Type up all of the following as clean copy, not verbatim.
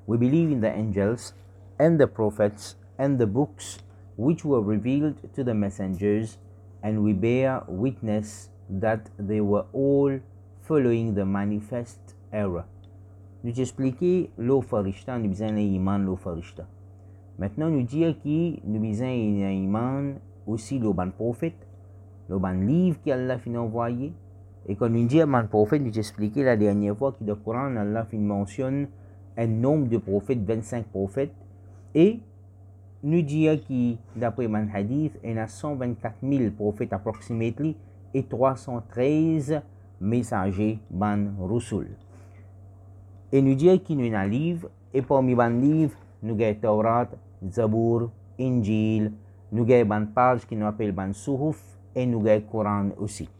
we believe in the angels and the prophets and the books which were revealed to the messengers, and we bear witness that they were all following the manifest error. Nous expliquer lo farishta, nous besoin iman lo farishta. Maintenant nous dire que nous besoin iman aussi lo ban prophète, lo ban livre qu'Allah fin envoyé. Et quand nous dit ban prophète, nous expliquer la dernière fois que dans le Coran Allah fin mentionne un nombre de prophètes, 25 prophètes, et nous dire que d'après man hadith, il y a 124 000 prophètes approximately et 313 messagers ban rusul. Et nous dire qu'il y a un livre, et parmi les livres, nous avons Taurat, Zabour, Injil, nous avons une page qui nous appelle ban Suhuf, et nous avons le Coran aussi.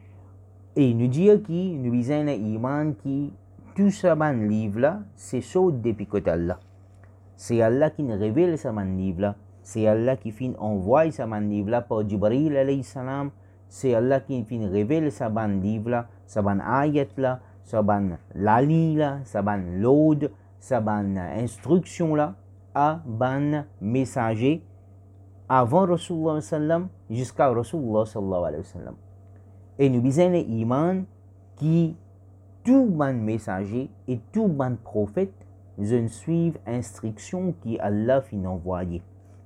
Et nous dire que nous avons un iman qui tout ce livre-là, c'est chaud depuis que Allah. C'est Allah qui nous révèle ce livre-là. C'est Allah qui fin envoie ce livre-là par Jibril alayhi salam. C'est Allah qui fin révèle ce livre-là, ce ayat-là, ce lali-là, ce load, ce instruction-là à ban messager avant Rasulullah sallam jusqu'à Rasulullah sallallahu alayhi wa sallam. Et nous avons un iman qui tout ban messager et tout ban prophète je suivent instruction qui Allah fin envoyé.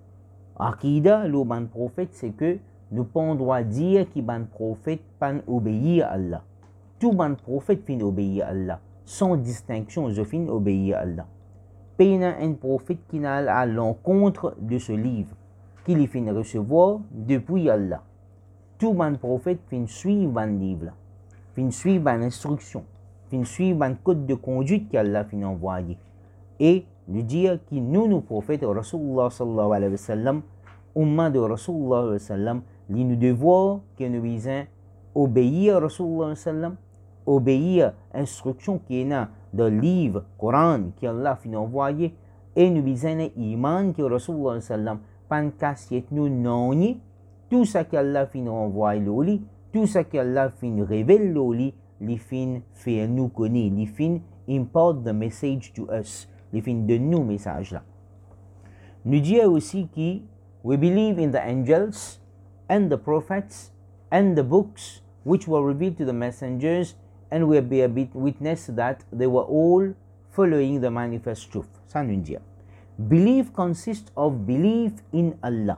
Akida, le ban prophète, c'est que nous pas droit dire que ban prophète pas obéir à Allah. Tout ban prophète fin obéir à Allah. Sans distinction, je fin obéir à Allah. Peina un prophète qui n'a à l'encontre de ce livre, qu'il fin recevoir depuis Allah. Tout ban prophète fin suivre ban livre, fin suivre ban instruction, fin suivre ban code de conduite qu'Allah fin envoyé. Et nous dire que nous prophètes Rasulullah sallallahu alayhi wa sallam, umma de Rasulullah sallallahu alayhi wa sallam, nous devons que nous disons obéir à Rasulullah sallam, obéir à l'instruction qui est dans le livre Coran qu'Allah fin envoyé, et nous disons iman que Rasulullah sallam, pan cassiette nous non tout ce qu'Allah fin envoyé tout ce qu'Allah fin révèle li fin fait nous connaître, li fin import the message to us. Les fins de nous message là. Nous disons aussi que we believe in the angels and the prophets and the books which were revealed to the messengers, and we bear witness that they were all following the manifest truth. Ça nous dit. Belief consists of belief in Allah,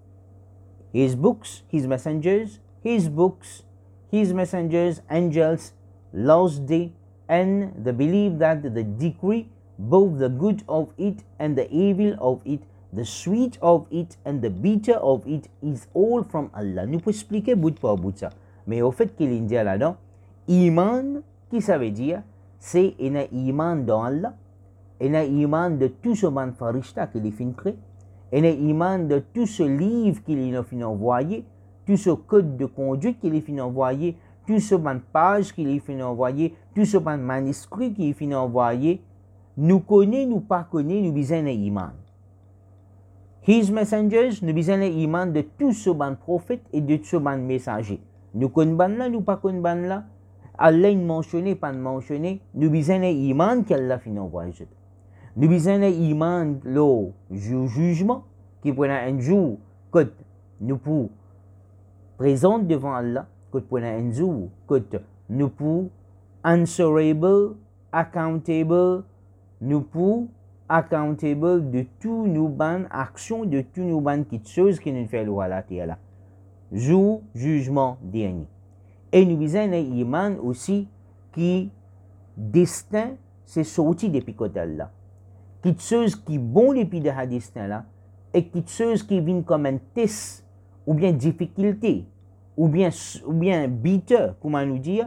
His books, His messengers, His books, His messengers, angels, last day, and the belief that the decree, both the good of it and the evil of it, the sweet of it and the bitter of it, is all from Allah. Nous pouvons expliquer bout par bout ça. Mais au fait qu'il dit là-dedans, iman, qui ça veut dire? C'est un iman dans Allah, un iman de tout ce man farishta qu'il a fin créé, un iman de tout ce livre qu'il a fin envoyé, tout ce code de conduite qu'il a fin envoyé, tout ce man page qu'il a fin envoyé, tout ce man manuscrit qu'il a fin envoyé. Nous connaissons, nous pas connaissons, nous besoin d'un iman. His messengers, nous besoin d'un iman de tous ce ban prophètes et de tous ce ban messagers. Nous connaissons ban là, nous pas connaissons ban là. Allah mentionné, pas mentionné, nous besoin d'un iman qu'Allah fin envoyé. Nous besoin d'un iman le jugement qui prend un jour que nous pouvons présenter devant Allah, que prend un jour que nous pouvons answerable, accountable. Nous pouvons accountable de tout nos bonnes actions, de tout nos bonnes petites choses que nous faisons à la terre. Jour, jugement dernier. Et nous avons un iman aussi qui destin, c'est sorti depuis côté là. Quelque chose qui est bon depuis de ce destin là, et quelque chose qui vient comme un test, ou bien difficulté, ou bien bitter, comment nous dire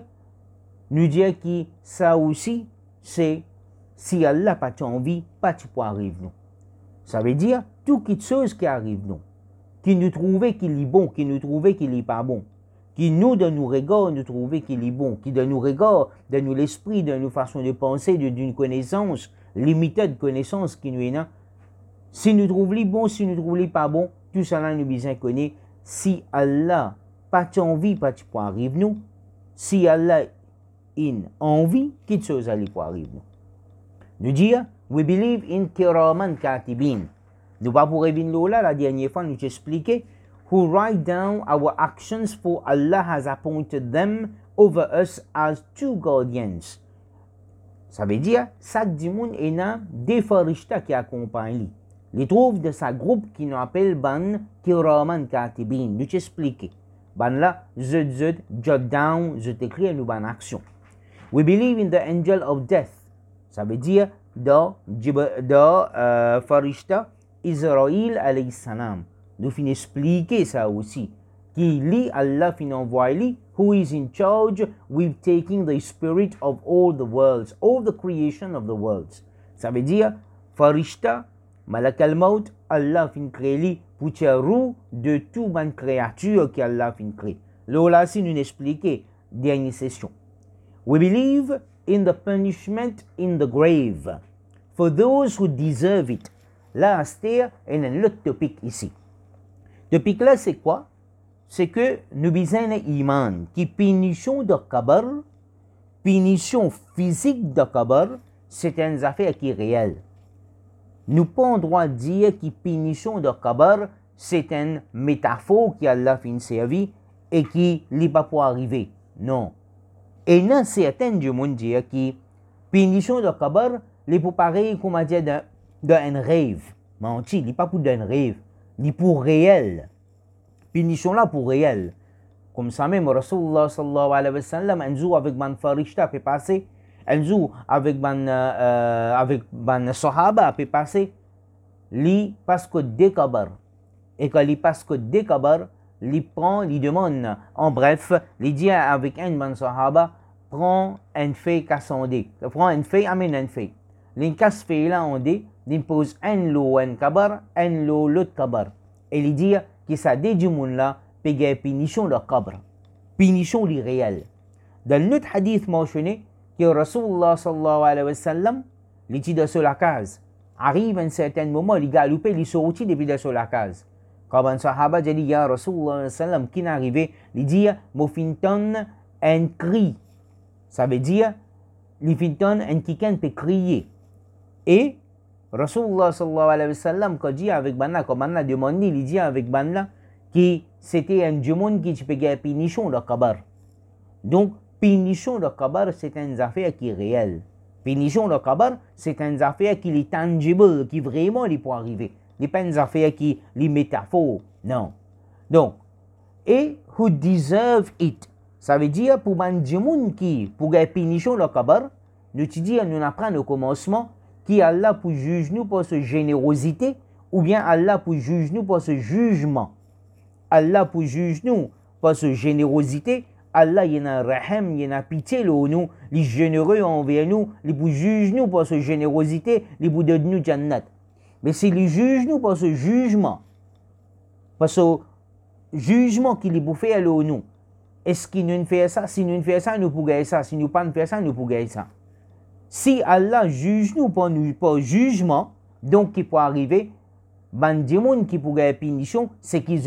que ça aussi, c'est si Allah n'a pas envie, pas tu peux arriver nous. Ça veut dire, toute chose qui arrive nous, qui nous trouve qu'il est bon, qui nous trouve qu'il n'est pas bon, qui nous, de nous regards, nous trouve qu'il est bon, qui de nous regards, de nous l'esprit, de nos façons de penser, d'une connaissance, limitée de connaissance qui nous est là. Si nous trouvons bon, si nous trouvons pas bon, tout cela nous besoin connaître. Si Allah pas envie, pas tu peux arriver nous. Si Allah a envie, quelque chose allait pour arriver nous. Nous dire, We believe in kiraman katibin. Nous pas pour revenir là, la dernière fois, nous expliqué, who write down our actions for Allah has appointed them over us as two guardians. Ça veut dire, chaque dimoun est na des farishta qui accompagnent lui. Les trouve de sa groupe qui nous appelle ban kiraman katibin. Nous expliqué. Ban là, je jot down, je t'écris nous ban action. We believe in the angel of death. Ça veut dire, farishta Israël alayhi salam. Nous finissons expliquer ça aussi. Qui lit Allah fin envoyé, who is in charge with taking the spirit of all the worlds, all the creation of the worlds. Ça veut dire, farishta, malak al-maut, Allah fin créé pour tirer de toute bonne créature qu'Allah fin créé. Là, si nous expliquer dernière session. We believe in the punishment in the grave for those who deserve it. Là, c'est un autre topic ici. Topic là, c'est quoi? C'est que nous avons un iman qui punition de kabar, punition physique de kabar, c'est une affaire qui est réelle. Nous pas droit de dire que punition de kabar, c'est une métaphore qui Allah fin servi et qui n'est pas pour arriver. Non. Et non, certains du monde dire que punition de kabar, les pour pareil, comme on dit, d'un rêve. Menti, il n'est pas pour d'un rêve, il est pour réel. Punition là pour réel. Comme ça même, Rasulullah sallallahu alayhi wa sallam, un jour avec ban farishta peut passer, un jour avec ban sahaba peut passer, li parce que des kabar. Et quand il passe que des kabar, il prend, il demande, en bref, il dit avec un ban sahaba, prend un fait cassandé, prend un fait, amène un fait. Il casse fait là on dit, il pose un lot un kabar, un lot l'autre kabar. Et il dit que ça dit du monde là, paye punition de kabar, punition réelle. Dans notre hadith mentionné, que Rasulullah sallallahu alayhi wa sallam, il dit de sur la case, arrive un certain moment, il galope, il sortit depuis de sur la case. Quand un sahaba dit, ya Rasulullah sallam, qui est arrivé, il dit, mofinton un cri. Ça veut dire, il finton un quelqu'un peut crier. Et Rasulullah sallallahu alayhi wa sallam, quand dit avec Banna, comme Banna demandé, il dit avec Banna que c'était un démon qui peut gagner punition de kabar. Donc, punition de kabar, c'est une affaire qui est réelle. Punition de kabar, c'est une affaire qui est tangible, qui vraiment peut arriver. Ce n'est pas une affaire qui est métaphore. Non. Donc, et who deserve it. Ça veut dire pour un démon qui, pour gagner punition de kabar, nous te dit, nous apprenons au commencement, qui Allah pour juger nous pour sa générosité, ou bien Allah pour juger nous pour ce jugement. Allah pour juger nous pour sa générosité, Allah il y a raham, il y a pitié nous, il est généreux envers nous, il pour juger nous pour sa générosité, il pour donner nous jannat. Mais s'il juge nous pour ce jugement, pour ce jugement qu'il pour faire nous, est-ce qu'il nous fait ça? Si nous fait ça, nous pouvons gagner ça. Si nous ne pas faire ça, nous pouvons gagner ça. Si Allah juge nous pour jugement, donc qui peut arriver, ben des gens qui pour gagner punition, c'est qu'ils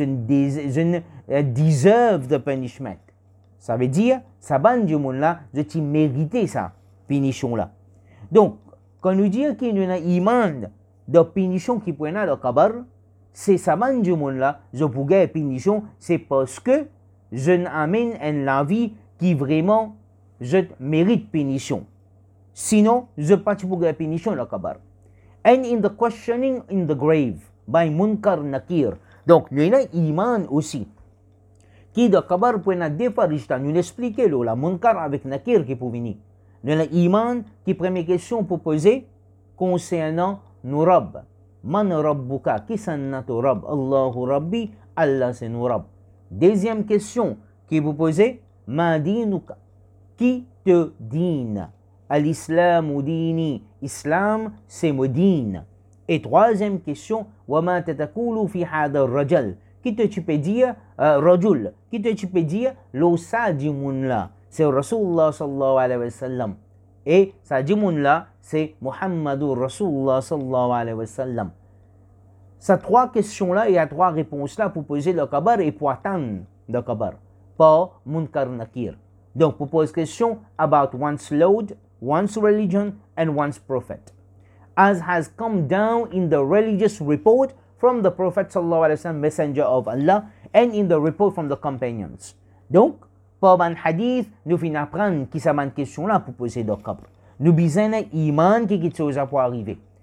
deserve the punishment. Ça veut dire, ça ban des gens là, je mérité ça, punition là. Donc, quand nous disons qu'il y a un iman de punition qui peut être dans le kabar, c'est ça ban des gens là, je pour gagner punition, c'est parce que je n'amène la vie qui vraiment, je mérite punition. Sinon, je ne pas pour la punition la kabar. And in the questioning in the grave by Munkar Nakir. Donc, nous avons iman aussi. Qui de kabar pour nous défarishta, nous l'expliquer la Munkar avec Nakir qui peut venir. Nous avons iman qui première question pour poser concernant nos Rabb. Man Rabbuka, qui c'est notre Rabb? Allahu Rabbi, Allah c'est nos Rabb. Deuxième question qui vous posez, Ma dinuka, qui te dîne? Al-Islam dini. Islam, c'est mon dîne. Et troisième question, Wama tatakulu fi hada rajal. Qui te tu peux dire, rajul. Qui te tu peux dire, l'osa du monde là. C'est Rasulullah sallallahu alayhi wa sallam. Et ça du monde là, c'est Muhammadur Rasulullah sallallahu alayhi wa sallam. Ces trois questions-là, il y a trois réponses-là pour poser le kabar et pour attendre le kabar. Pas Munkar Nakir. Donc, pour poser question about one's Lord, one's religion, and one's prophet. as has come down in the religious report from the Prophet sallallahu alaihi wasallam, messenger of Allah, and in the report from the companions. Donc, par ban hadith, nous fin apprendre qui sa man question là pour poser de cap. Nous besoin iman qui chose pour arriver.